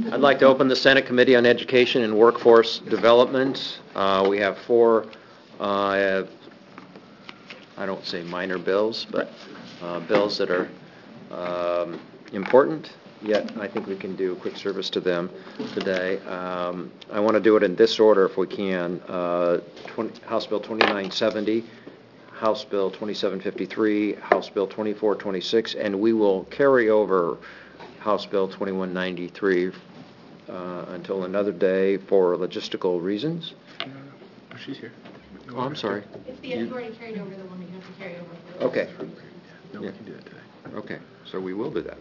I'd like to open the Senate Committee on Education and Workforce Development. We have four, I don't say minor bills, but bills that are important, yet I think we can do quick service to them today. I want to do it in this order if we can. House Bill 2970, House Bill 2753, House Bill 2426, and we will carry over House Bill 2193 until another day for logistical reasons. Oh, she's here. Oh, I'm sorry. It's the you've already carried over the one we have to carry over. Okay. No, we can do that today. Okay, so we will do that.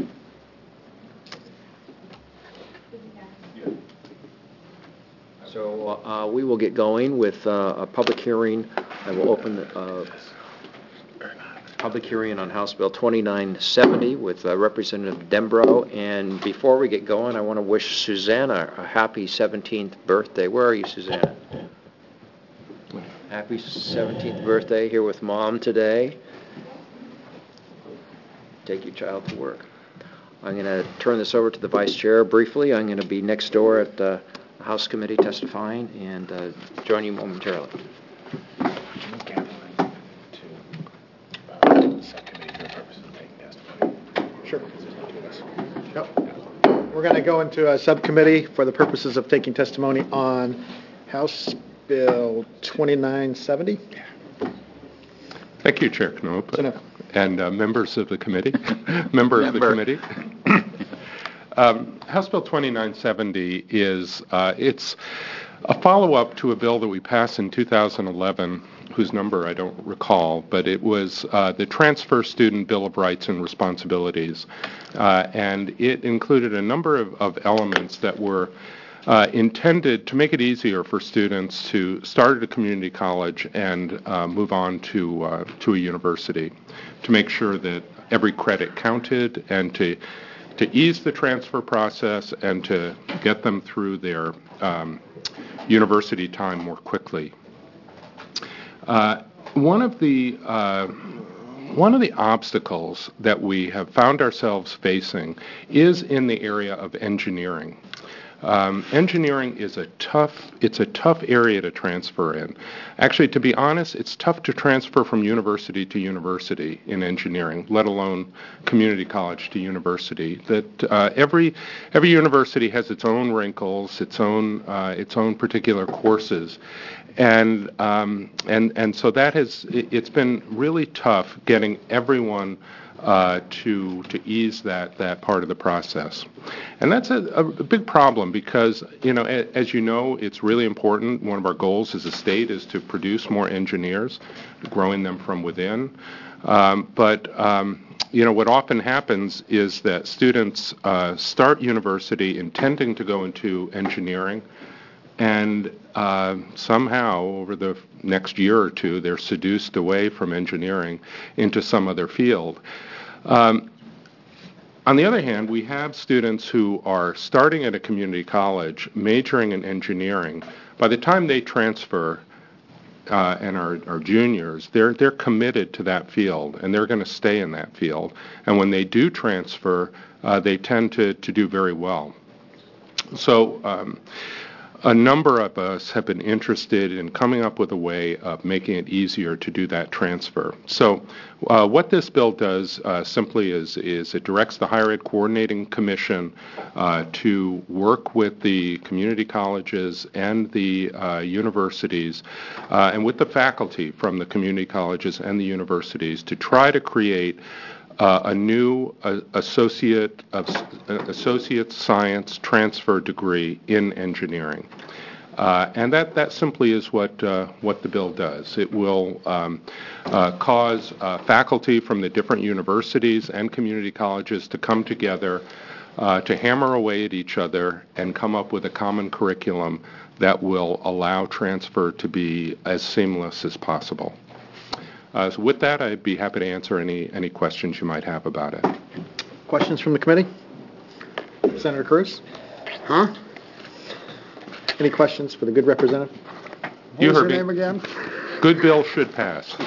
So we will get going with a public hearing. I will open the public hearing on House Bill 2970 with Representative Dembro. And before we get going, I want to wish Susanna a happy 17th birthday. Where are you, Susanna? Happy 17th birthday here with Mom today. Take your child to work. I'm going to turn this over to the Vice Chair briefly. I'm going to be next door at the House Committee testifying and join you momentarily. Sure. Yep. We're going to go into a subcommittee for the purposes of taking testimony on House Bill 2970. Thank you, Chair Knoop, and members of the committee. The committee. House Bill 2970 is it's a follow-up to a bill that we passed in 2011, whose number I don't recall, but it was the Transfer Student Bill of Rights and Responsibilities, and it included a number of elements that were intended to make it easier for students to start at a community college and move on to a university, to make sure that every credit counted and to ease the transfer process and to get them through their university time more quickly. One of the obstacles that we have found ourselves facing is in the area of engineering. Engineering is a tough area to transfer in. Actually, to be honest, it's tough to transfer from university to university in engineering, let alone community college to university. That every university has its own wrinkles, its own particular courses, and so it's been really tough getting everyone to ease that part of the process. And that's a big problem because, as you know, it's really important. One of our goals as a state is to produce more engineers, growing them from within. But what often happens is that students start university intending to go into engineering, and somehow over the next year or two, they're seduced away from engineering into some other field. On the other hand, we have students who are starting at a community college, majoring in engineering. By the time they transfer and are juniors, they're committed to that field, and they're going to stay in that field. And when they do transfer, they tend to do very well. So a number of us have been interested in coming up with a way of making it easier to do that transfer. So what this bill does simply is it directs the Higher Ed Coordinating Commission to work with the community colleges and the universities and with the faculty from the community colleges and the universities to try to create a new associate science transfer degree in engineering, and that simply is what the bill does. It will cause faculty from the different universities and community colleges to come together to hammer away at each other and come up with a common curriculum that will allow transfer to be as seamless as possible. So with that, I'd be happy to answer any questions you might have about it. Questions from the committee? Senator Cruz? Huh? Any questions for the good representative? What was your name again? Good bill should pass.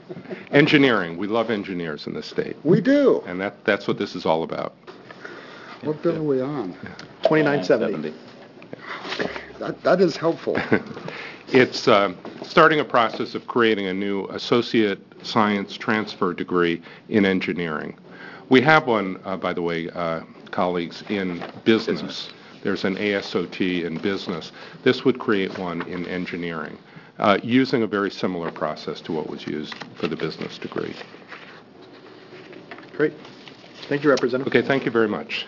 Engineering. We love engineers in this state. We do. And that's what this is all about. What bill are we on? 2970. That is helpful. It's starting a process of creating a new associate science transfer degree in engineering. We have one, by the way, colleagues, in business. There's an ASOT in business. This would create one in engineering, using a very similar process to what was used for the business degree. Great. Thank you, Representative. Okay, thank you very much.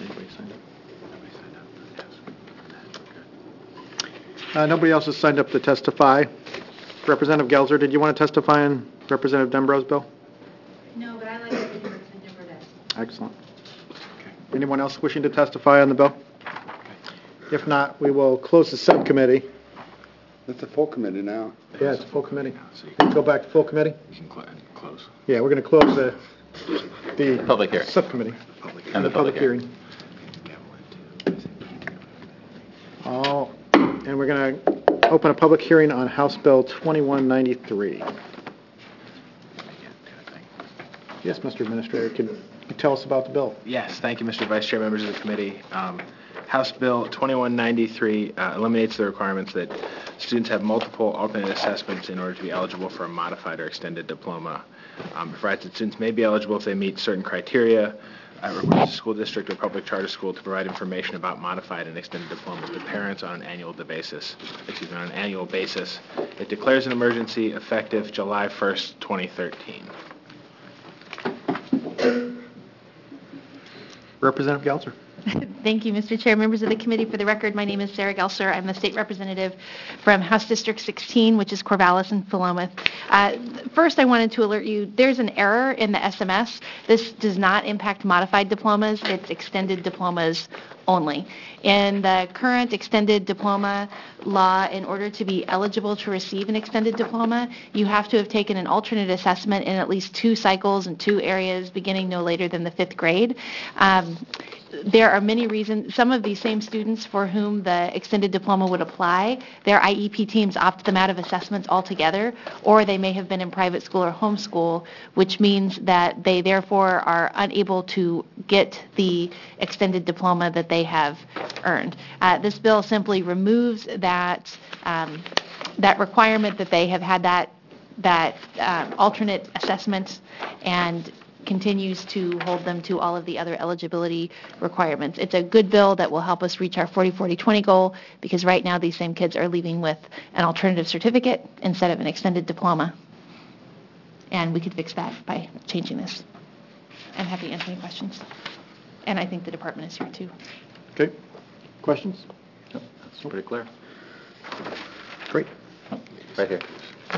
Nobody else has signed up to testify. Representative Gelser, did you want to testify on Representative Dembro's bill? No, but I like everything Representative Burdette. Excellent. Anyone else wishing to testify on the bill? If not, we will close the subcommittee. It's a full committee now. Yeah, it's a full committee. Go back to full committee? You can close. Yeah, we're going to close the Public hearing. subcommittee. And the public hearing. Oh, and we're going to open a public hearing on House Bill 2193. Yes, Mr. Administrator, can you tell us about the bill? Yes, thank you, Mr. Vice Chair, members of the committee. House Bill 2193 eliminates the requirements that students have multiple alternate assessments in order to be eligible for a modified or extended diploma. It provides that students may be eligible if they meet certain criteria. It requires a school district or public charter school to provide information about modified and extended diplomas to parents on an annual basis. It declares an emergency effective July 1st, 2013. Representative Gelser. Thank you, Mr. Chair. Members of the committee, for the record, my name is Sarah Gelser. I'm the state representative from House District 16, which is Corvallis and Philomath. First, I wanted to alert you, there's an error in the SMS. This does not impact modified diplomas. It's extended diplomas only. In the current extended diploma law, in order to be eligible to receive an extended diploma, you have to have taken an alternate assessment in at least 2 cycles in 2 areas beginning no later than the 5th grade. There are many reasons. Some of these same students for whom the extended diploma would apply, their IEP teams opt them out of assessments altogether, or they may have been in private school or homeschool, which means that they therefore are unable to get the extended diploma that they have earned. This bill simply removes that requirement that they have had that alternate assessment and continues to hold them to all of the other eligibility requirements. It's a good bill that will help us reach our 40-40-20 goal, because right now these same kids are leaving with an alternative certificate instead of an extended diploma. And we could fix that by changing this. I'm happy to answer any questions. And I think the department is here too. Okay. Questions? Yep, that's pretty clear. Great. Right here.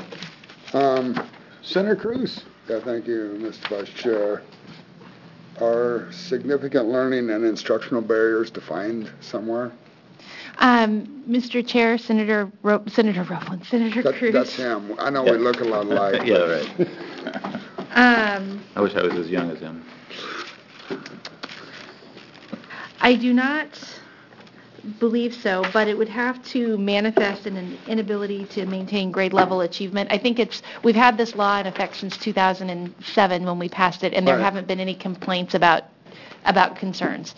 Senator Cruz. Yeah, thank you, Mr. Vice Chair. Are significant learning and instructional barriers defined somewhere? Mr. Chair, Senator Cruz. That's him. I know we look a lot alike. Yeah, right. I wish I was as young as him. I do not believe so, but it would have to manifest in an inability to maintain grade level achievement. I think we've had this law in effect since 2007 when we passed it, and there haven't been any complaints about concerns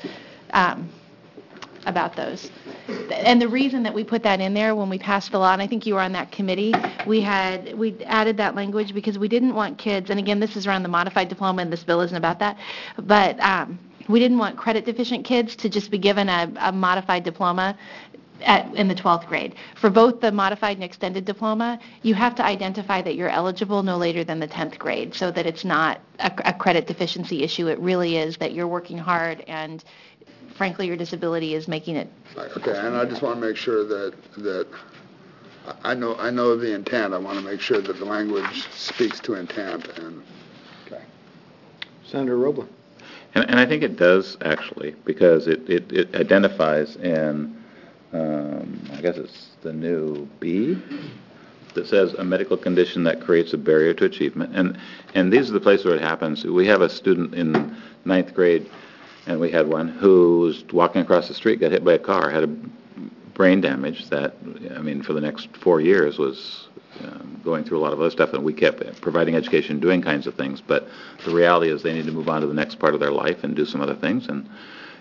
about those. And the reason that we put that in there when we passed the law, and I think you were on that committee, we added that language because we didn't want kids, and again, this is around the modified diploma, and this bill isn't about that, but we didn't want credit deficient kids to just be given a modified diploma in the 12th grade. For both the modified and extended diploma, you have to identify that you're eligible no later than the 10th grade so that it's not a credit deficiency issue. It really is that you're working hard and frankly your disability is making it. Okay, and I just want to make sure that I know the intent. I want to make sure that the language speaks to intent. Okay. Senator Roebler. And I think it does, actually, because it identifies in, I guess it's the new B, that says a medical condition that creates a barrier to achievement. And these are the places where it happens. We have a student in 9th grade, and we had one who was walking across the street, got hit by a car, had a brain damage that, I mean, for the next 4 years was going through a lot of other stuff, and we kept providing education, doing kinds of things, but the reality is they need to move on to the next part of their life and do some other things,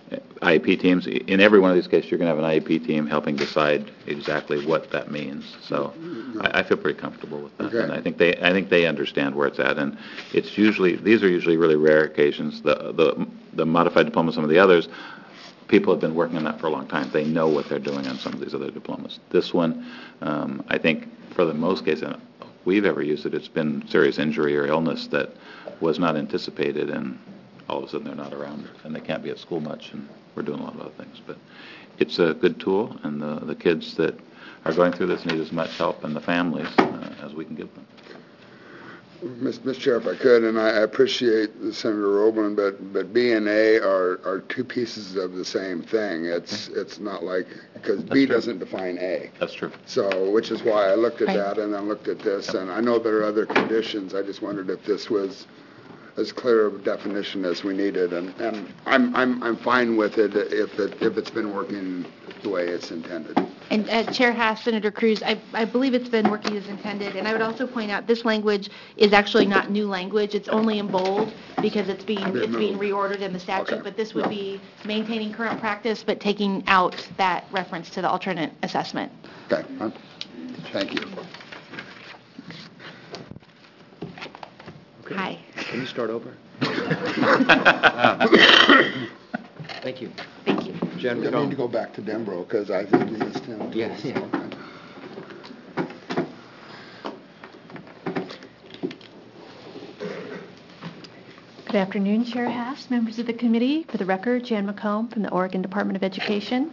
IEP teams. In every one of these cases, you're going to have an IEP team helping decide exactly what that means. So I feel pretty comfortable with that. Okay. And I think they understand where it's at. And these are usually really rare occasions. The modified diploma, some of the others, people have been working on that for a long time. They know what they're doing on some of these other diplomas. This one, I think for the most cases we've ever used it, it's been serious injury or illness that was not anticipated, and all of a sudden they're not around and they can't be at school much, and we're doing a lot of other things. But it's a good tool, and the kids that are going through this need as much help, and the families, as we can give them. Mr. Chair, if I could, and I appreciate Senator Roblin, but B and A are two pieces of the same thing. It's not like, because B doesn't define A. That's true. So, which is why I looked at Right. that and then looked at this, and I know there are other conditions. I just wondered if this was as clear of a definition as we needed, and I'm fine with it if it's been working the way it's intended. And Chair Haas, Senator Cruz, I believe it's been working as intended. And I would also point out this language is actually not new language. It's only in bold because it's being reordered in the statute. Okay. But this would be maintaining current practice, but taking out that reference to the alternate assessment. Okay, thank you. Hi. Can you start over? Thank you. Thank you. Jen, I need to go back to Denbro because I think we missed him. Yeah. Good afternoon, Chair Haas, members of the committee. For the record, Jan McComb from the Oregon Department of Education.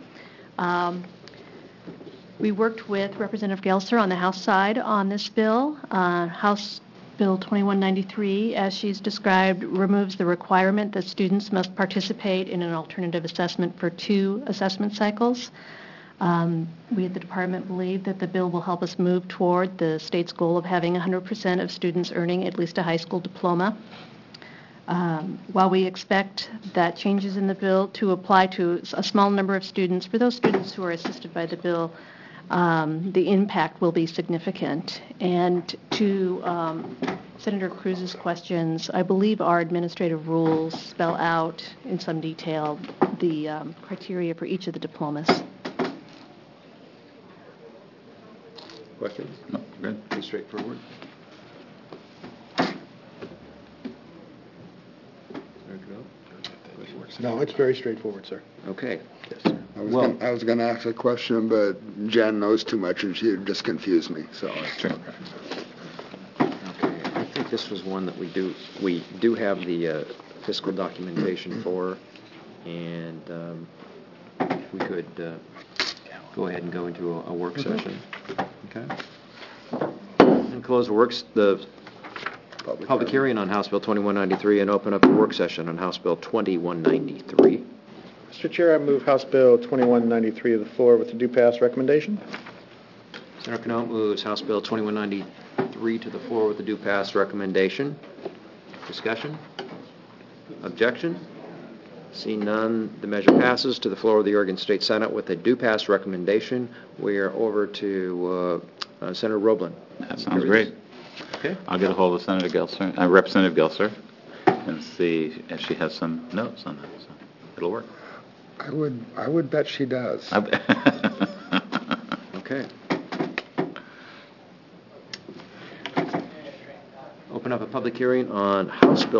We worked with Representative Gelser on the House side on this bill. House Bill 2193, as she's described, removes the requirement that students must participate in an alternative assessment for 2 assessment cycles. We at the department believe that the bill will help us move toward the state's goal of having 100% of students earning at least a high school diploma. While we expect that changes in the bill to apply to a small number of students, for those students who are assisted by the bill, the impact will be significant. And to Senator Cruz's questions, I believe our administrative rules spell out in some detail the criteria for each of the diplomas. Questions? No, good. Pretty straightforward. No, it's very straightforward, sir. Okay. Yes, sir. I was going to ask a question, but Jen knows too much and she just confused me, so. Sure. Okay, I think this was one that we do have the fiscal documentation for, and we could go ahead and go into a work session. Okay. And close the public hearing on House Bill 2193 and open up a work session on House Bill 2193. Mr. Chair, I move House Bill 2193 to the floor with the due pass recommendation. Senator Knopp moves House Bill 2193 to the floor with the due pass recommendation. Discussion? Objection? Seeing none, the measure passes to the floor of the Oregon State Senate with a due pass recommendation. We are over to Senator Roblin. That sounds great. Okay. I'll get a hold of Senator Gelser, Representative Gelser, and see if she has some notes on that. So it'll work. I would bet she does. Okay. Open up a public hearing on House Bill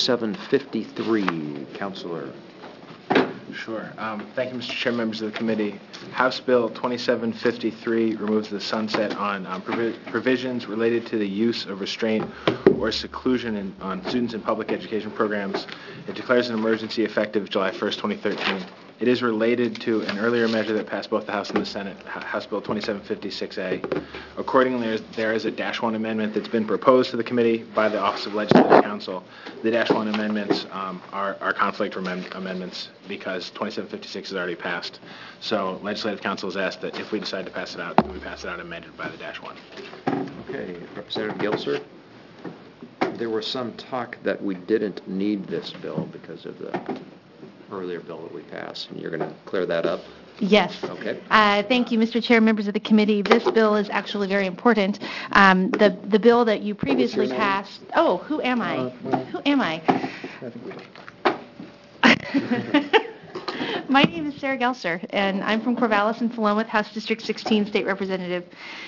2753. Counselor. Sure. Thank you, Mr. Chair, members of the committee. House Bill 2753 removes the sunset on provisions related to the use of restraint or seclusion on students in public education programs. It declares an emergency effective July 1st, 2013. It is related to an earlier measure that passed both the House and the Senate, House Bill 2756A. Accordingly, there is a -1 amendment that's been proposed to the committee by the Office of Legislative Counsel. The -1 amendments are conflict amendments because 2756 is already passed. So Legislative Counsel has asked that if we decide to pass it out, we pass it out amended by the -1. Okay. Representative Gelser. There was some talk that we didn't need this bill because of the earlier bill that we passed, and you're going to clear that up? Yes. Okay. Thank you, Mr. Chair, members of the committee. This bill is actually very important. The bill that you previously passed. Oh, who am I? Who am I? I think we do. My name is Sarah Gelser, and I'm from Corvallis and Philomath, House District 16, State Representative.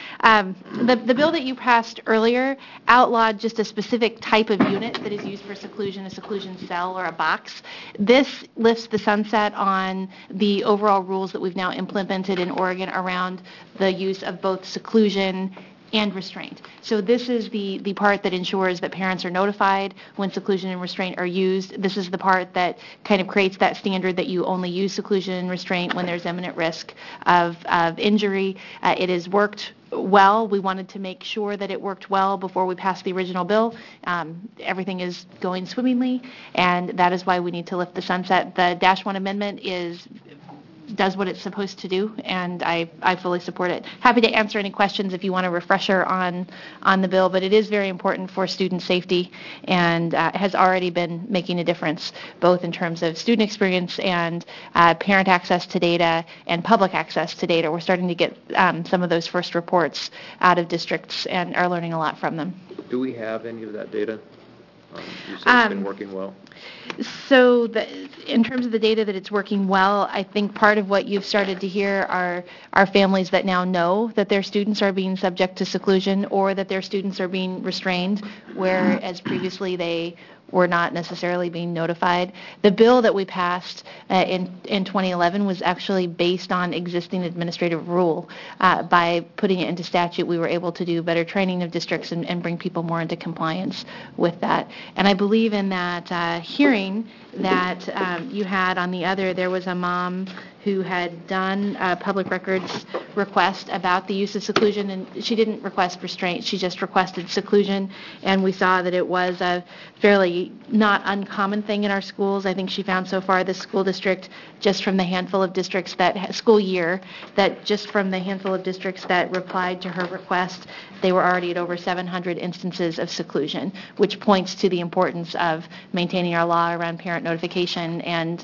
The bill that you passed earlier outlawed just a specific type of unit that is used for seclusion, a seclusion cell or a box. This lifts the sunset on the overall rules that we've now implemented in Oregon around the use of both seclusion and restraint. So this is the part that ensures that parents are notified when seclusion and restraint are used. This is the part that kind of creates that standard that you only use seclusion and restraint when there's imminent risk of injury. It has worked well. We wanted to make sure that it worked well before we passed the original bill. Everything is going swimmingly, and that is why we need to lift the sunset. The Dash 1 amendment does what it's supposed to do, and I fully support it. Happy to answer any questions if you want a refresher on the bill, but it is very important for student safety and has already been making a difference, both in terms of student experience and parent access to data and public access to data. We're starting to get some of those first reports out of districts and are learning a lot from them. Do we have any of that data? You said it's been working well. So in terms of the data that it's working well, I think part of what you've started to hear are families that now know that their students are being subject to seclusion or that their students are being restrained, whereas previously they were not necessarily being notified. The bill that we passed in 2011 was actually based on existing administrative rule. By putting it into statute, we were able to do better training of districts and bring people more into compliance with that. And I believe in that hearing that you had on the other, there was a mom who had done a public records request about the use of seclusion, and she didn't request restraint, she just requested seclusion, and we saw that it was a fairly not uncommon thing in our schools. I think she found so far this school district, just from the handful of districts that, school year, that just from the handful of districts that replied to her request, they were already at over 700 instances of seclusion, which points to the importance of maintaining our law around parent notification and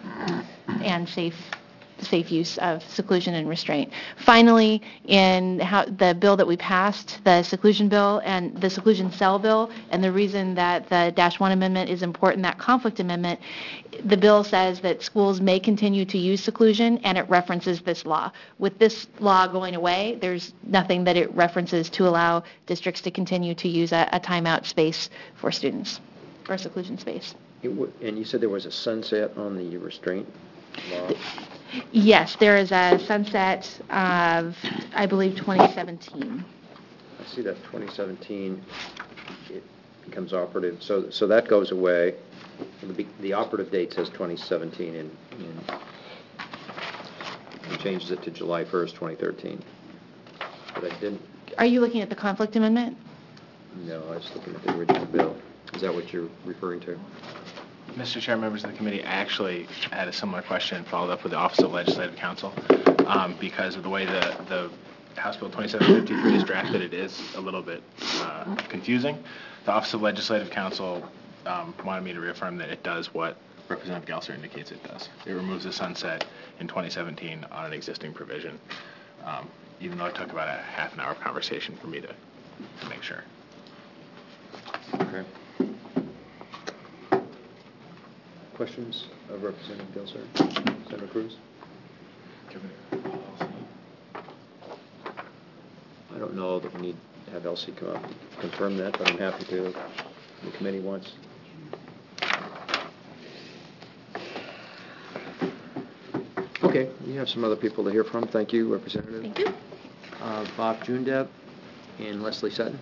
safe use of seclusion and restraint. Finally, in the bill that we passed, the seclusion bill and the seclusion cell bill, and the reason that the Dash 1 amendment is important, that conflict amendment, the bill says that schools may continue to use seclusion, and it references this law. With this law going away, there's nothing that it references to allow districts to continue to use a timeout space for students, or seclusion space. And you said there was a sunset on the restraint law? Yes, there is a sunset of, I believe, 2017. I see that 2017, it becomes operative. So that goes away. The operative date says 2017 and changes it to July 1st, 2013. But I didn't. Are you looking at the conflict amendment? No, I was looking at the original bill. Is that what you're referring to? Mr. Chair, members of the committee, I actually had a similar question and followed up with the Office of Legislative Counsel because of the way the House Bill 2753 is drafted. It is a little bit confusing. The Office of Legislative Counsel wanted me to reaffirm that it does what Representative Gelser indicates it does. It removes the sunset in 2017 on an existing provision, even though it took about a half an hour of conversation for me to make sure. Okay. Questions of Representative Gelser? Senator Cruz? I don't know that we need to have Elsie come up and confirm that, but I'm happy to if the committee wants. Okay, you have some other people to hear from. Thank you, Representative. Thank you. Bob Jundeb and Leslie Sutton.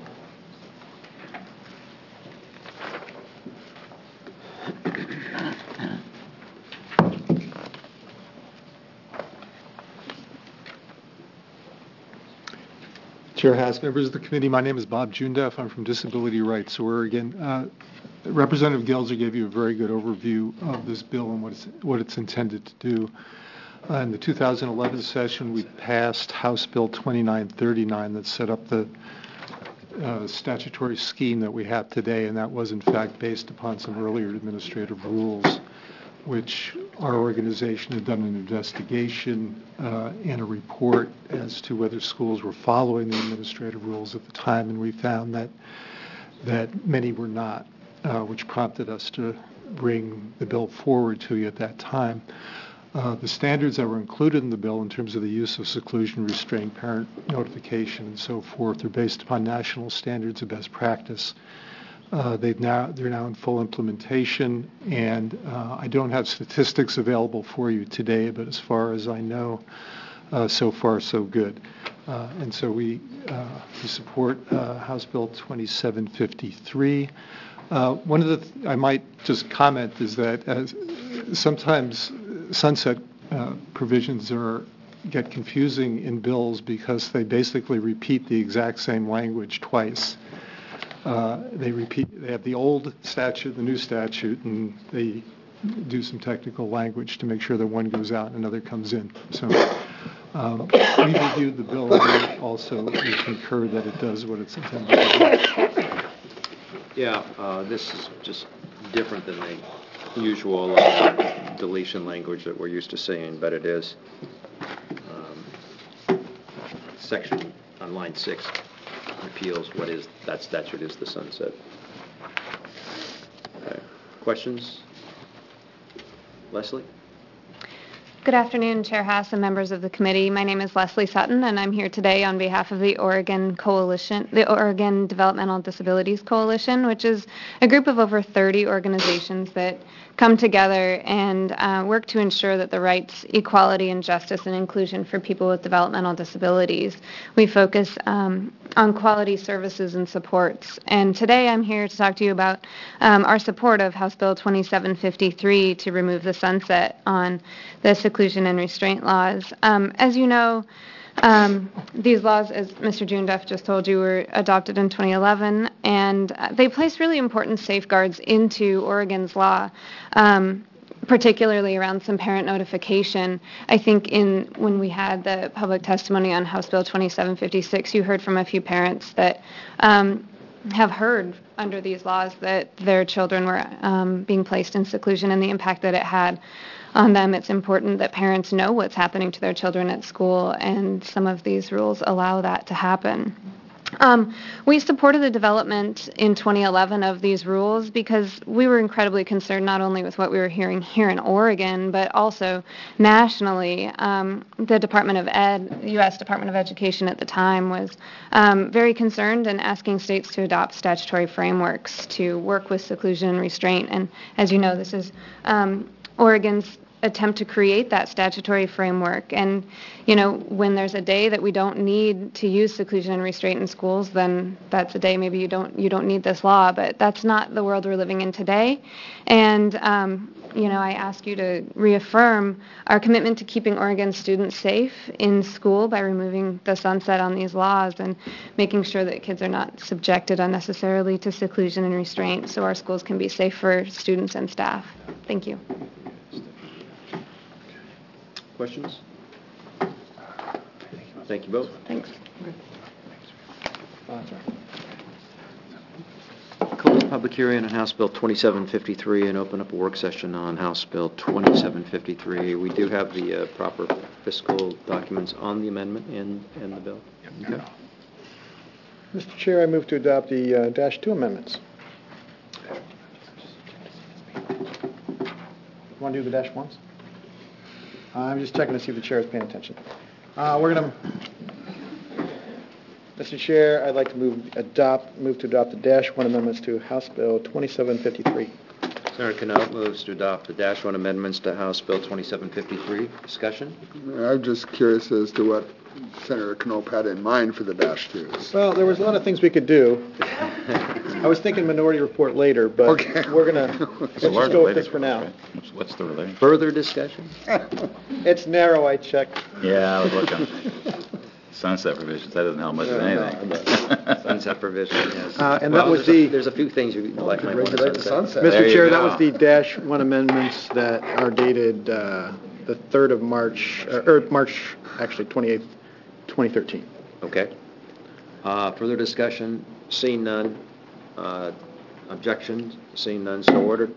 Chair Haas, members of the committee, my name is Bob Jundef. I'm from Disability Rights Oregon. Representative Gelser gave you a very good overview of this bill and what it's intended to do. In the 2011 session, we passed House Bill 2939 that set up the statutory scheme that we have today, and that was in fact based upon some earlier administrative rules, which our organization had done an investigation and a report as to whether schools were following the administrative rules at the time, and we found that many were not, which prompted us to bring the bill forward to you at that time. The standards that were included in the bill in terms of the use of seclusion, restraint, parent notification, and so forth are based upon national standards of best practice. They're now in full implementation, and I don't have statistics available for you today, but as far as I know, so far so good. And so we support House Bill 2753. One of the I might just comment is that sometimes sunset provisions get confusing in bills because they basically repeat the exact same language twice. They have the old statute, the new statute, and they do some technical language to make sure that one goes out and another comes in. So we reviewed the bill, and also we concur that it does what it's intended to do. Yeah, this is just different than the usual deletion language that we're used to seeing, but it is. Section on line 6 repeals what is, that statute is the sunset. Okay. Questions? Leslie? Good afternoon, Chair Haas and members of the committee. My name is Leslie Sutton, and I'm here today on behalf of the Oregon Coalition, the Oregon Developmental Disabilities Coalition, which is a group of over 30 organizations that come together and work to ensure that the rights, equality, and justice and inclusion for people with developmental disabilities. We focus on quality services and supports. And today I'm here to talk to you about our support of House Bill 2753 to remove the sunset on the seclusion and restraint laws. As you know, these laws, as Mr. Junduff just told you, were adopted in 2011, and they place really important safeguards into Oregon's law, particularly around some parent notification. I think when we had the public testimony on House Bill 2756, you heard from a few parents that have heard under these laws that their children were being placed in seclusion and the impact that it had on them. It's important that parents know what's happening to their children at school, and some of these rules allow that to happen. We supported the development in 2011 of these rules because we were incredibly concerned not only with what we were hearing here in Oregon, but also nationally. The Department of Ed, the U.S. Department of Education at the time, was very concerned and asking states to adopt statutory frameworks to work with seclusion and restraint. And as you know, this is Oregon's attempt to create that statutory framework. And, you know, when there's a day that we don't need to use seclusion and restraint in schools, then that's a day maybe you don't need this law. But that's not the world we're living in today. And, you know, I ask you to reaffirm our commitment to keeping Oregon students safe in school by removing the sunset on these laws and making sure that kids are not subjected unnecessarily to seclusion and restraint so our schools can be safe for students and staff. Thank you. Questions? Thank you both. Thanks. Close the public hearing on House Bill 2753 and open up a work session on House Bill 2753. We do have the proper fiscal documents on the amendment in the bill. Okay. Mr. Chair, I move to adopt the Dash 2 amendments. Want to do the Dash 1s? I'm just checking to see if the chair is paying attention. Mr. Chair, I'd like to move to adopt the Dash 1 amendments to House Bill 2753. Senator Knopp moves to adopt the Dash 1 amendments to House Bill 2753. Discussion? I'm just curious as to what Senator Knopp had in mind for the Dash 2s. Well, there was a lot of things we could do. I was thinking minority report later, but we're going to, let's just go with this for now. What's the relating? Further discussion? It's narrow, I checked. Yeah, I was looking. Sunset provisions, that doesn't help much with anything. Sunset provision, yes. And that was the... There's a few things you might want to sunset. Mr. Chair, that was the Dash 1 amendments that are dated the 3rd of March, or March, actually, 28th, 2013. Okay. Further discussion? Seeing none. Objections? Seeing none, so ordered.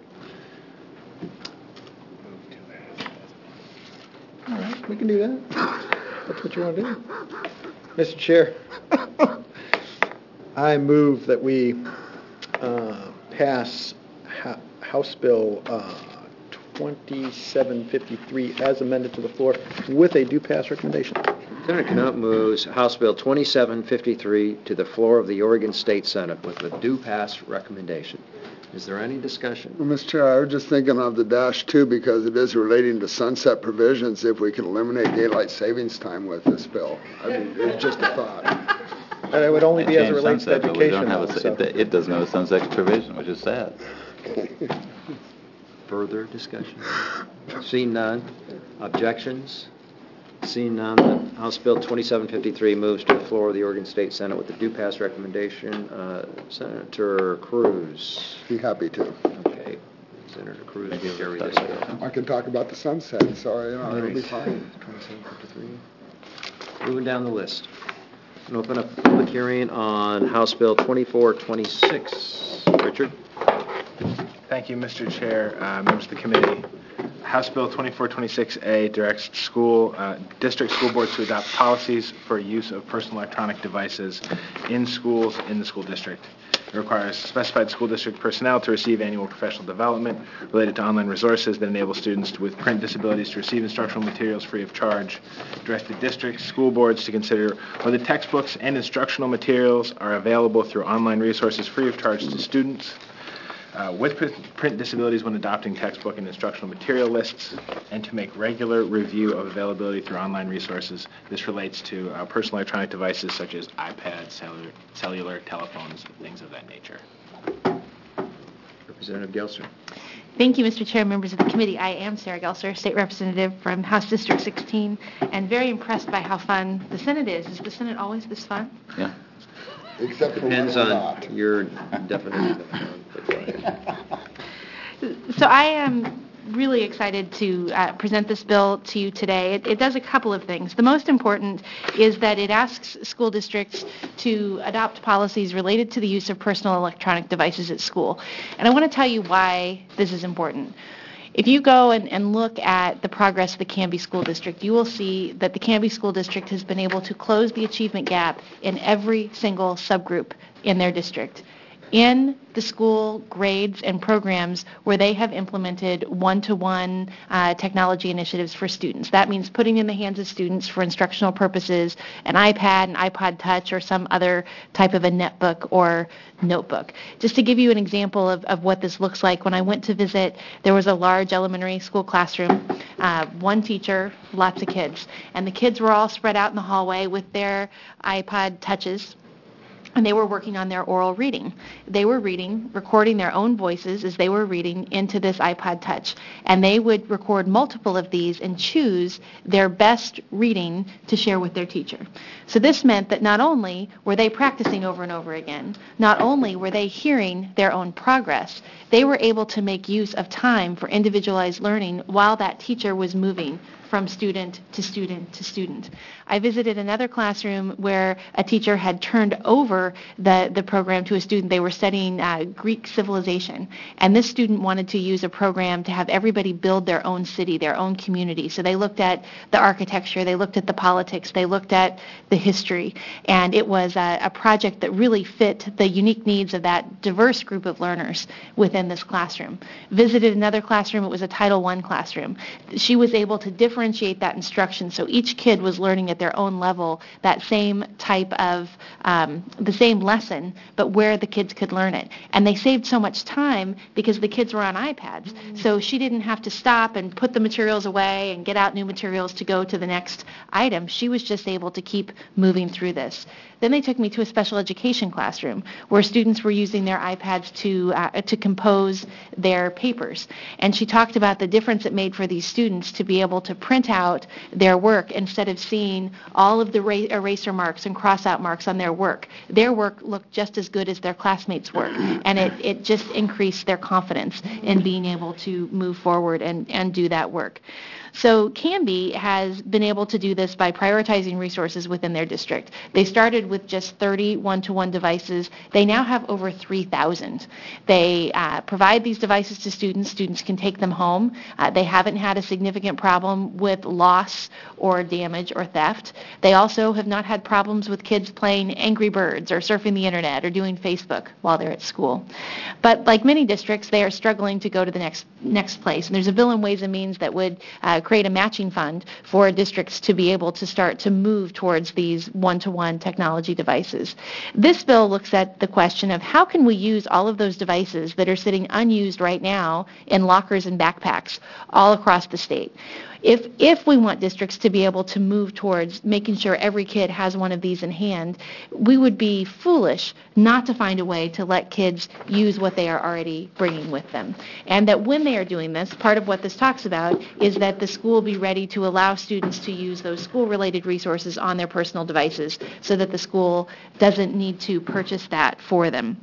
All right, we can do that. That's what you want to do. Mr. Chair, I move that we pass House Bill 2753 as amended to the floor with a do pass recommendation. Senator Knopf moves House Bill 2753 to the floor of the Oregon State Senate with a do pass recommendation. Is there any discussion? Well, Mr. Chair, I was just thinking of the -2 because it is relating to sunset provisions. If we can eliminate daylight savings time with this bill, I mean, it's just a thought. And it would only be as it Change relates to sunset, but we education. don't have it doesn't have a sunset provision, which is sad. Further discussion? Seeing none. Objections? Seeing none, the House Bill 2753 moves to the floor of the Oregon State Senate with the do pass recommendation. Senator Cruz. Be happy to. Okay. Senator Cruz will carry this bill. I can talk about the sunset, so All it'll be right. fine. 2753. Moving down the list. I'm going to open up a public hearing on House Bill 2426. Richard? Thank you, Mr. Chair, members of the committee. House Bill 2426A directs district school boards to adopt policies for use of personal electronic devices in schools in the school district. It requires specified school district personnel to receive annual professional development related to online resources that enable students with print disabilities to receive instructional materials free of charge. Direct the district school boards to consider whether textbooks and instructional materials are available through online resources free of charge to students with print disabilities when adopting textbook and instructional material lists, and to make regular review of availability through online resources. This relates to personal electronic devices such as iPads, cellular telephones, things of that nature. Representative Gelser. Thank you, Mr. Chair, members of the committee. I am Sarah Gelser, State Representative from House District 16, and very impressed by how fun the Senate is. Is the Senate always this fun? Yeah. Except for when Depends we're on not. your definition of fun. But go ahead. So I am really excited to present this bill to you today. It does a couple of things. The most important is that it asks school districts to adopt policies related to the use of personal electronic devices at school. And I want to tell you why this is important. If you go and look at the progress of the Canby School District, you will see that the Canby School District has been able to close the achievement gap in every single subgroup in their district. In the school grades and programs where they have implemented one-to-one technology initiatives for students. That means putting in the hands of students for instructional purposes an iPad, an iPod Touch, or some other type of a netbook or notebook. Just to give you an example of what this looks like, when I went to visit, there was a large elementary school classroom, one teacher, lots of kids, and the kids were all spread out in the hallway with their iPod Touches, and they were working on their oral reading. They were reading, recording their own voices as they were reading into this iPod Touch. And they would record multiple of these and choose their best reading to share with their teacher. So this meant that not only were they practicing over and over again, not only were they hearing their own progress, they were able to make use of time for individualized learning while that teacher was moving from student to student to student. I visited another classroom where a teacher had turned over the program to a student. They were studying Greek civilization, and this student wanted to use a program to have everybody build their own city, their own community. So they looked at the architecture, they looked at the politics, they looked at the history, and it was a project that really fit the unique needs of that diverse group of learners within this classroom. Visited another classroom, it was a Title I classroom. She was able to differentiate that instruction, so each kid was learning at their own level that same type of, the same lesson, but where the kids could learn it. And they saved so much time because the kids were on iPads. So she didn't have to stop and put the materials away and get out new materials to go to the next item. She was just able to keep moving through this. Then they took me to a special education classroom where students were using their iPads to compose their papers. And she talked about the difference it made for these students to be able to print out their work instead of seeing all of the eraser marks and cross-out marks on their work. Their work looked just as good as their classmates' work, and it just increased their confidence in being able to move forward and do that work. So Canby has been able to do this by prioritizing resources within their district. They started with just 30 one-to-one devices. They now have over 3,000. They provide these devices to students. Students can take them home. They haven't had a significant problem with loss or damage or theft. They also have not had problems with kids playing Angry Birds or surfing the internet or doing Facebook while they're at school. But like many districts, they are struggling to go to the next place. And there's a bill in Ways and Means that would create a matching fund for districts to be able to start to move towards these one-to-one technology devices. This bill looks at the question of how can we use all of those devices that are sitting unused right now in lockers and backpacks all across the state. If we want districts to be able to move towards making sure every kid has one of these in hand, we would be foolish not to find a way to let kids use what they are already bringing with them. And that when they are doing this, part of what this talks about is that the school be ready to allow students to use those school-related resources on their personal devices so that the school doesn't need to purchase that for them.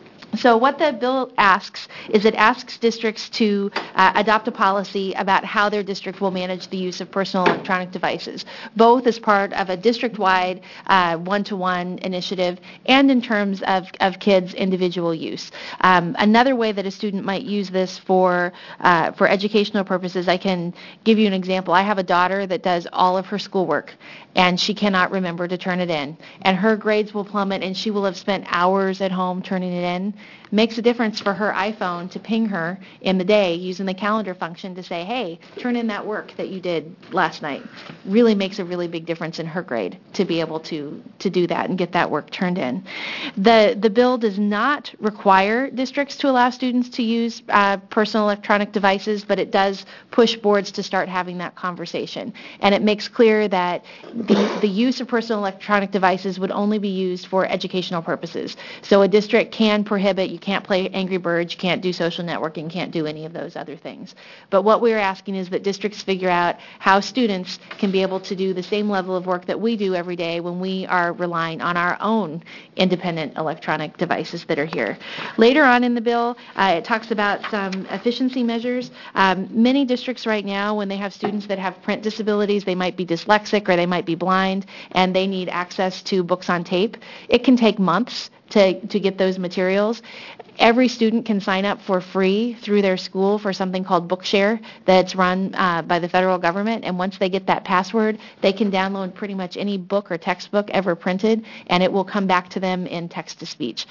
So what the bill asks is it asks districts to adopt a policy about how their district will manage the use of personal electronic devices, both as part of a district-wide one-to-one initiative and in terms of kids' individual use. Another way that a student might use this for educational purposes, I can give you an example. I have a daughter that does all of her schoolwork, and she cannot remember to turn it in. And her grades will plummet, and she will have spent hours at home turning it in. Makes a difference for her iPhone to ping her in the day using the calendar function to say, hey, turn in that work that you did last night. Really makes a really big difference in her grade to be able to do that and get that work turned in. The bill does not require districts to allow students to use personal electronic devices, but it does push boards to start having that conversation. And it makes clear that the use of personal electronic devices would only be used for educational purposes. So a district can prohibit, you can't play Angry Birds, you can't do social networking, can't do any of those other things. But what we're asking is that districts figure out how students can be able to do the same level of work that we do every day when we are relying on our own independent electronic devices that are here. Later on in the bill, it talks about some efficiency measures. Many districts right now, when they have students that have print disabilities, they might be dyslexic or they might be blind, and they need access to books on tape. It can take months to get those materials. Every student can sign up for free through their school for something called Bookshare that's run by the federal government, and once they get that password, they can download pretty much any book or textbook ever printed, and it will come back to them in text-to-speech.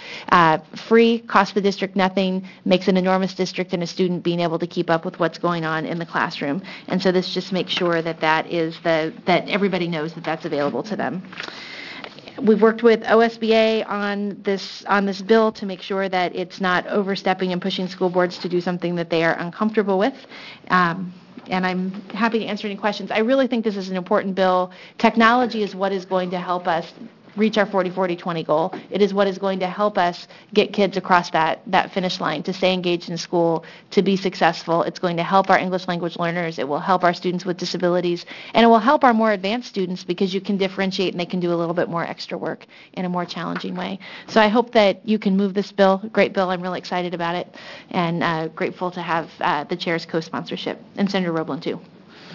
Free, costs the district nothing, makes an enormous district and a student being able to keep up with what's going on in the classroom. And so this just makes sure that everybody knows that that's available to them. We've worked with OSBA on this bill to make sure that it's not overstepping and pushing school boards to do something that they are uncomfortable with. And I'm happy to answer any questions. I really think this is an important bill. Technology is what is going to help us reach our 40-40-20 goal. It is what is going to help us get kids across that finish line, to stay engaged in school, to be successful. It's going to help our English language learners. It will help our students with disabilities. And it will help our more advanced students because you can differentiate and they can do a little bit more extra work in a more challenging way. So I hope that you can move this bill. Great bill. I'm really excited about it and grateful to have the chair's co-sponsorship, and Senator Roblin too.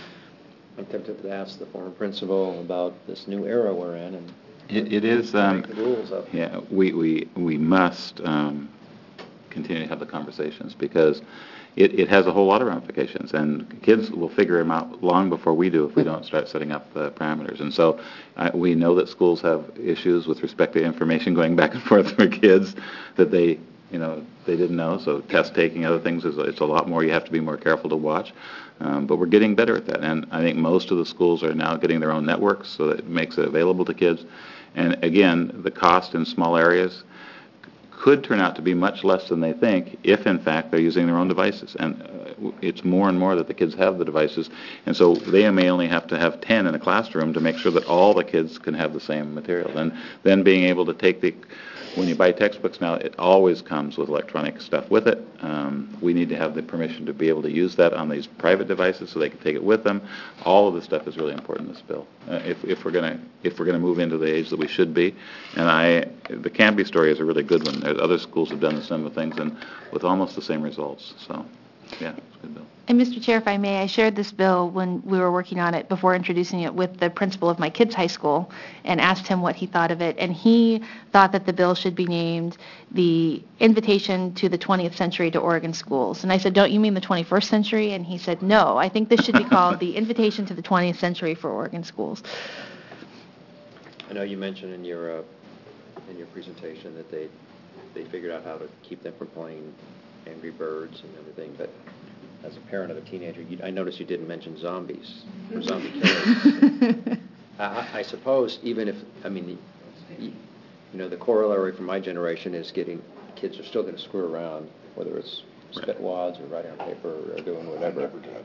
I'm tempted to ask the former principal about this new era we're in and It is, make the rules up. yeah, we must continue to have the conversations because it has a whole lot of ramifications, and kids will figure them out long before we do if we don't start setting up the parameters. And so we know that schools have issues with respect to information going back and forth for kids that they didn't know. So test taking, other things, it's a lot more. You have to be more careful to watch. But we're getting better at that. And I think most of the schools are now getting their own networks, so that it makes it available to kids. And again, the cost in small areas could turn out to be much less than they think if, in fact, they're using their own devices. And it's more and more that the kids have the devices. And so they may only have to have 10 in a classroom to make sure that all the kids can have the same material. And then being able to take when you buy textbooks now, it always comes with electronic stuff with it. We need to have the permission to be able to use that on these private devices so they can take it with them. All of this stuff is really important in this bill. If we're going to move into the age that we should be, and the Canby story is a really good one. Other schools have done the similar things and with almost the same results. So Yeah, it's a good bill. And Mr. Chair, if I may, I shared this bill when we were working on it before introducing it with the principal of my kids' high school and asked him what he thought of it. And he thought that the bill should be named the Invitation to the 20th Century to Oregon Schools. And I said, don't you mean the 21st century? And he said, no, I think this should be called the Invitation to the 20th Century for Oregon Schools. I know you mentioned in your presentation that they figured out how to keep them from playing Angry Birds and everything, but as a parent of a teenager, I noticed you didn't mention zombies or zombie killers. I suppose even if, I mean, you know, the corollary from my generation is kids are still going to screw around, whether it's spit wads or writing on paper or doing whatever.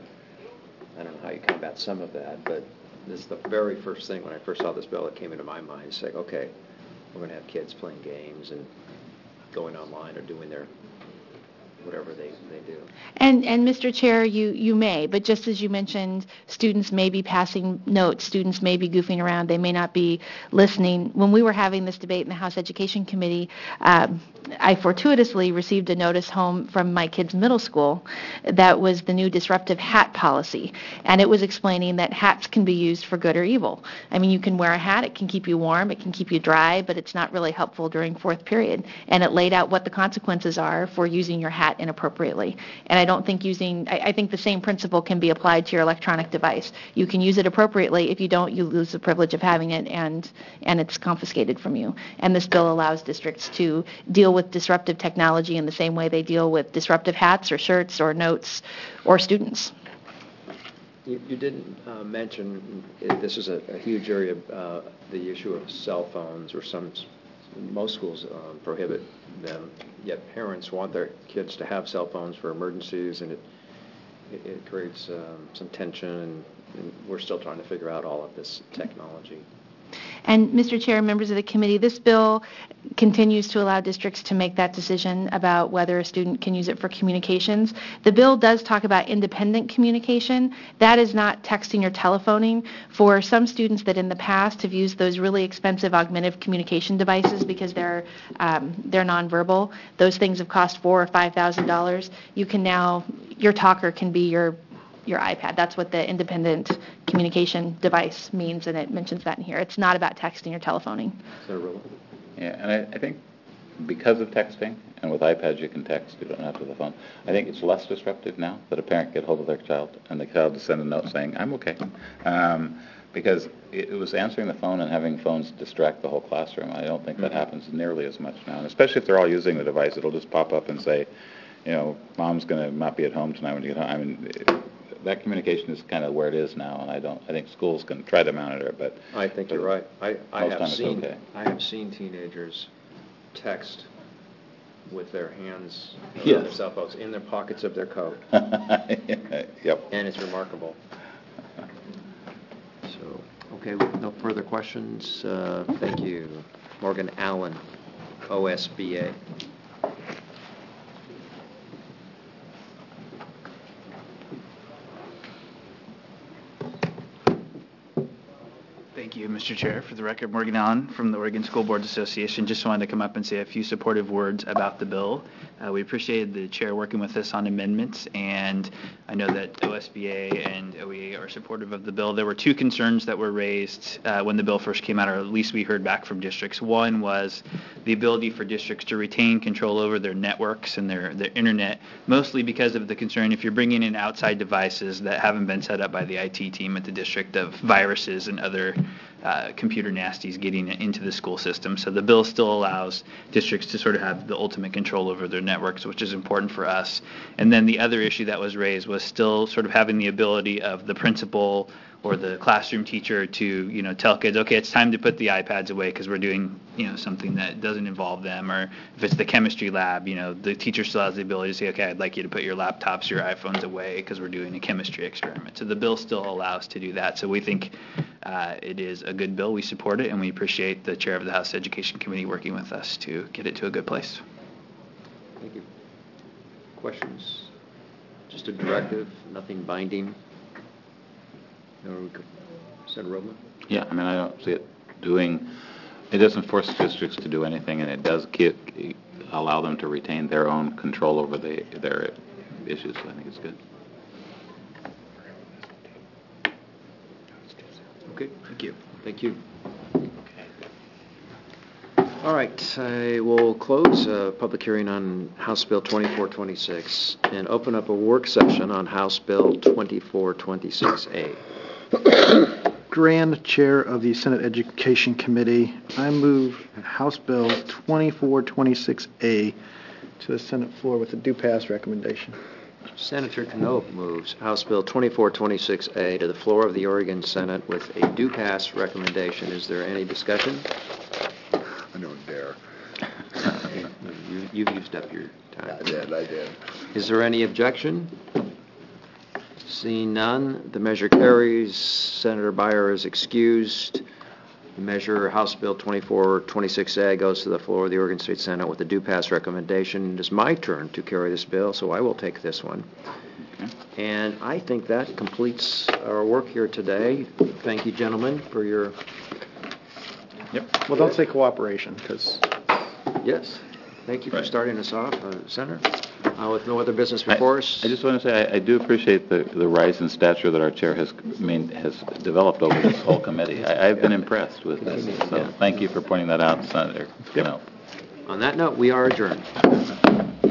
I don't know how you combat some of that, but this is the very first thing when I first saw this bill that came into my mind. It's like, okay, we're going to have kids playing games and going online or doing their whatever they do. And Mr. Chair, you may, but just as you mentioned, students may be passing notes, students may be goofing around, they may not be listening. When we were having this debate in the House Education Committee, I fortuitously received a notice home from my kids' middle school that was the new disruptive hat policy, and it was explaining that hats can be used for good or evil. I mean, you can wear a hat, it can keep you warm, it can keep you dry, but it's not really helpful during fourth period. And it laid out what the consequences are for using your hat inappropriately. And I don't think I think the same principle can be applied to your electronic device. You can use it appropriately. If you don't, you lose the privilege of having it, and it's confiscated from you. And this bill allows districts to deal with disruptive technology in the same way they deal with disruptive hats or shirts or notes or students. You didn't mention, this is a huge area, the issue of cell phones, or most schools prohibit them, yet parents want their kids to have cell phones for emergencies, and it creates some tension, and we're still trying to figure out all of this technology. And Mr. Chair, members of the committee, this bill continues to allow districts to make that decision about whether a student can use it for communications. The bill does talk about independent communication. That is not texting or telephoning. For some students that in the past have used those really expensive augmentative communication devices because they're nonverbal, those things have cost $4,000 or $5,000. You can now, your talker can be your iPad. That's what the independent communication device means, and it mentions that in here. It's not about texting or telephoning. Is that relevant? Yeah, and I think because of texting, and with iPads you can text, you don't have to have the phone, I think it's less disruptive now that a parent get hold of their child and the child to send a note saying, I'm okay. Because it was answering the phone and having phones distract the whole classroom. I don't think that happens nearly as much now. And especially if they're all using the device, it'll just pop up and say, you know, Mom's going to not be at home tonight when you get home. I mean, that communication is kind of where it is now, and I think schools can try to monitor it, but I think you're right. I have seen teenagers text with their hands, their cell phones in their pockets of their coat. Yep. And it's remarkable. So, okay, no further questions. Thank you. Morgan Allen, OSBA. Thank you, Mr. Chair. For the record, Morgan Allen from the Oregon School Boards Association. Just wanted to come up and say a few supportive words about the bill. We appreciated the chair working with us on amendments, and I know that OSBA and OEA are supportive of the bill. There were two concerns that were raised when the bill first came out, or at least we heard back from districts. One was the ability for districts to retain control over their networks and their internet, mostly because of the concern if you're bringing in outside devices that haven't been set up by the IT team at the district of viruses and other computer nasties getting into the school system. So the bill still allows districts to sort of have the ultimate control over their networks, which is important for us. And then the other issue that was raised was still sort of having the ability of the principal or the classroom teacher to, tell kids, okay, it's time to put the iPads away because we're doing, something that doesn't involve them. Or if it's the chemistry lab, the teacher still has the ability to say, okay, I'd like you to put your laptops, your iPhones away because we're doing a chemistry experiment. So the bill still allows to do that. So we think it is a good bill. We support it, and we appreciate the chair of the House Education Committee working with us to get it to a good place. Thank you. Questions? Just a directive, nothing binding? Senator Roman? Yeah, I mean, I don't see it it doesn't force districts to do anything, and it does allow them to retain their own control over their issues, so I think it's good. Okay, Thank you. thank you. All right, I will close public hearing on House Bill 2426 and open up a work session on House Bill 2426A. Grand Chair of the Senate Education Committee, I move House Bill 2426A to the Senate floor with a do pass recommendation. Senator Knope moves House Bill 2426A to the floor of the Oregon Senate with a do-pass recommendation. Is there any discussion? I don't dare. You've used up your time. I did. Is there any objection? Seeing none, the measure carries. Senator Byer is excused. The measure, House Bill 2426A, goes to the floor of the Oregon State Senate with a do-pass recommendation. It is my turn to carry this bill, so I will take this one. Okay. And I think that completes our work here today. Thank you, gentlemen, for your... Yep. Well, don't say cooperation, because Yes. Thank you for Right. starting us off, Senator. With no other business before us. I just want to say I do appreciate the rise in stature that our chair has developed over this whole committee. I've been impressed with this, so thank you for pointing that out, Senator. Yep. On that note, we are adjourned.